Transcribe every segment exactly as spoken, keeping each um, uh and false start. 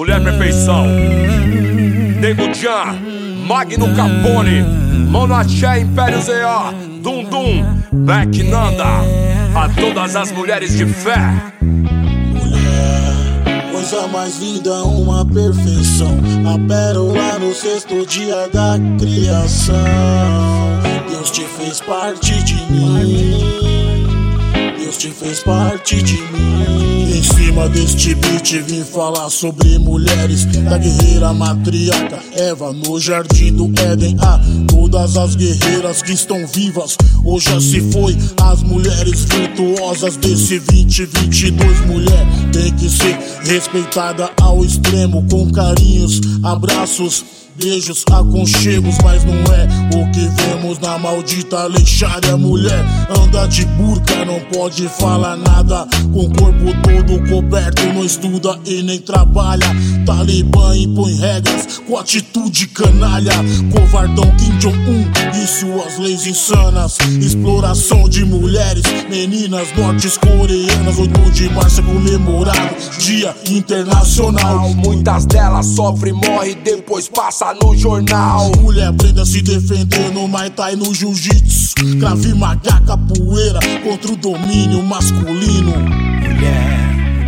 Mulher Perfeição, Nego Jan, Magno Capone, Monaché, Império Z A, Dum Dum, Beck Nanda. A todas as mulheres de fé. Mulher, coisa mais linda, uma perfeição. A pérola no sexto dia da criação. Deus te fez parte de mim. Deus te fez parte de mim. Em cima deste beat vim falar sobre mulheres, da guerreira matriarca Eva no jardim do Éden. Ah, todas as guerreiras que estão vivas, hoje já se foi. As mulheres virtuosas desse vinte vinte e dois. Mulher tem que ser respeitada ao extremo, com carinhos, abraços, beijos, aconchegos, mas não é o que vemos na maldita Alexandria. Mulher anda de burca, não pode falar nada, com o corpo todo coberto, não estuda e nem trabalha. Talibã impõe regras com atitude canalha, covardão Kim Jong-un e suas leis insanas. Exploração de mulheres, meninas norte-coreanas. Oito de março é comemorado, Dia Internacional. Muitas delas sofrem, morrem, depois passa no jornal. Mulher aprenda a se defender no Muay Thai, no Jiu-Jitsu, Krav Maga, capoeira contra o domínio masculino. Mulher,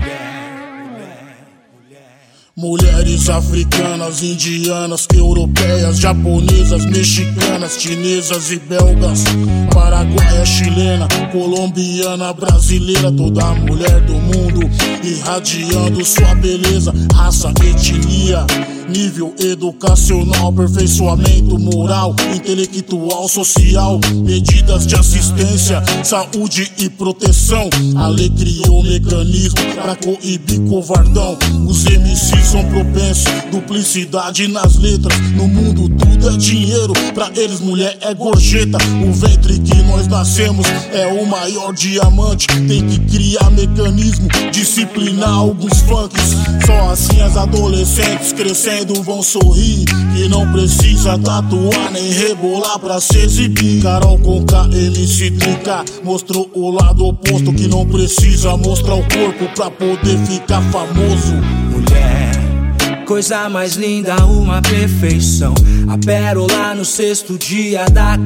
mulheres africanas, indianas, europeias, japonesas, mexicanas, chinesas e belgas, paraguaia, chilena, colombiana, brasileira. Toda mulher do mundo irradiando sua beleza, raça, etnia, nível educacional, aperfeiçoamento moral, intelectual, social, medidas de assistência, saúde e proteção. A lei criou mecanismo pra coibir covardão. Os M Cs são propensos, duplicidade nas letras. No mundo tudo é dinheiro, pra eles mulher é gorjeta. O ventre que nós nascemos é o maior diamante. Tem que criar mecanismo, disciplinar alguns funks. Só assim as adolescentes crescendo vão sorrir, que não precisa tatuar nem rebolar pra se exibir. Carol Conká, M C Trinca mostrou o lado oposto, que não precisa mostrar o corpo pra poder ficar famoso. Mulher, coisa mais linda, uma perfeição. A pérola no sexto dia da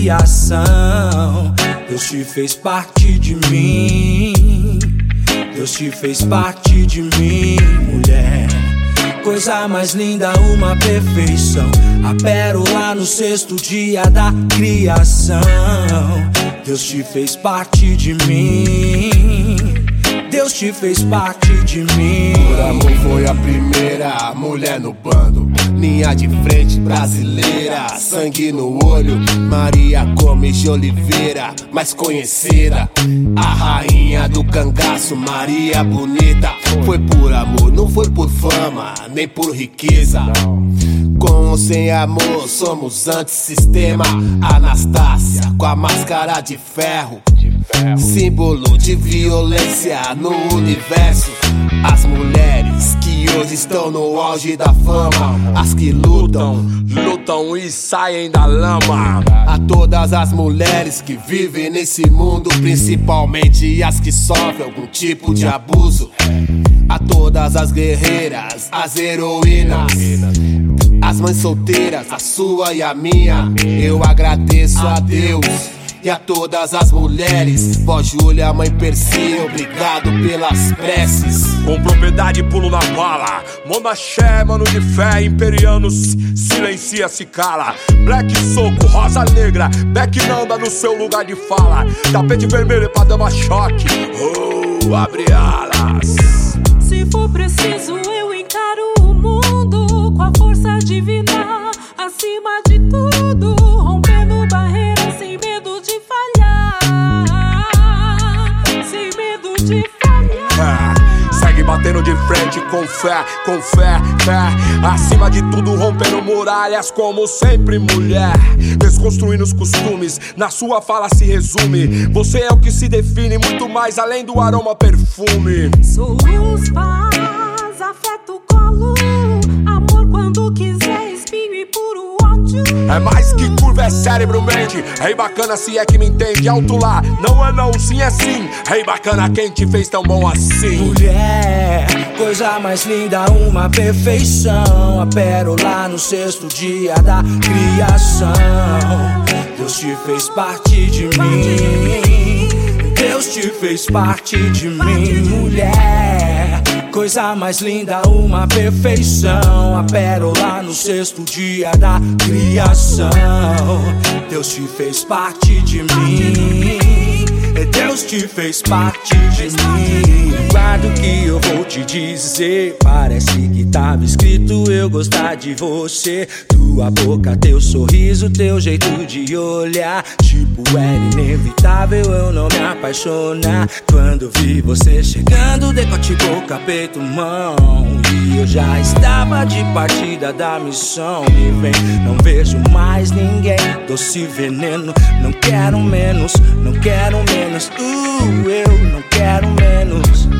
criação. Deus te fez parte de mim. Deus te fez parte de mim, mulher. Coisa mais linda, uma perfeição. A pérola no sexto dia da criação. Deus te fez parte de mim. Deus te fez parte de mim. Por amor foi a primeira mulher no bando, linha de frente brasileira, sangue no olho. Maria Gomes de Oliveira, mais conhecida, a rainha do cangaço, Maria Bonita. Foi por amor, não foi por fama, nem por riqueza. Com ou sem amor, somos antissistema. Anastácia, com a máscara de ferro, símbolo de violência no universo. As mulheres que hoje estão no auge da fama, as que lutam, lutam e saem da lama. A todas as mulheres que vivem nesse mundo, principalmente as que sofrem algum tipo de abuso. A todas as guerreiras, as heroínas, as mães solteiras, a sua e a minha, eu agradeço a Deus. E a todas as mulheres, vó Júlia, mãe Percy, obrigado pelas preces. Com propriedade pulo na bala, Monaché, mano de fé, imperianos, silencia, se cala. Black soco, rosa negra, Beck Nanda no seu lugar de fala. Tapete vermelho pra dama choque, oh, abre alas. Se for preciso eu encaro o mundo com a força divina acima de tudo, rompendo barreiras sem medo de falhar, sem medo de falhar. É, segue batendo de frente com fé, com fé, fé. Acima de tudo rompendo muralhas como sempre, mulher. Desconstruindo os costumes, na sua fala se resume. Você é o que se define, muito mais além do aroma perfume. Sou os paz, afeto, colo, amor quando quiser, espinho e puro ódio. É mais que curva, é cérebro, mente. Rei bacana, se é que me entende. Alto lá, não é não, sim é sim. Rei bacana, quem te fez tão bom assim? Mulher, coisa mais linda, uma perfeição. A pérola no sexto dia da criação. Deus te fez parte de mim. Deus te fez parte de mim, mulher. Coisa mais linda, uma perfeição. A pérola no sexto dia da criação. Deus te fez parte de mim. Deus te fez parte de mim. Guarda o que eu vou te dizer. Parece que tava escrito eu gostar de você. Tua boca, teu sorriso, teu jeito de olhar. Tipo, era inevitável eu não me apaixonar. Quando vi você chegando, decote, boca, peito, mão. E eu já estava de partida da missão. Me vem, não vejo mais ninguém. Doce veneno, não quero menos, não quero menos. Uh, eu não quero menos.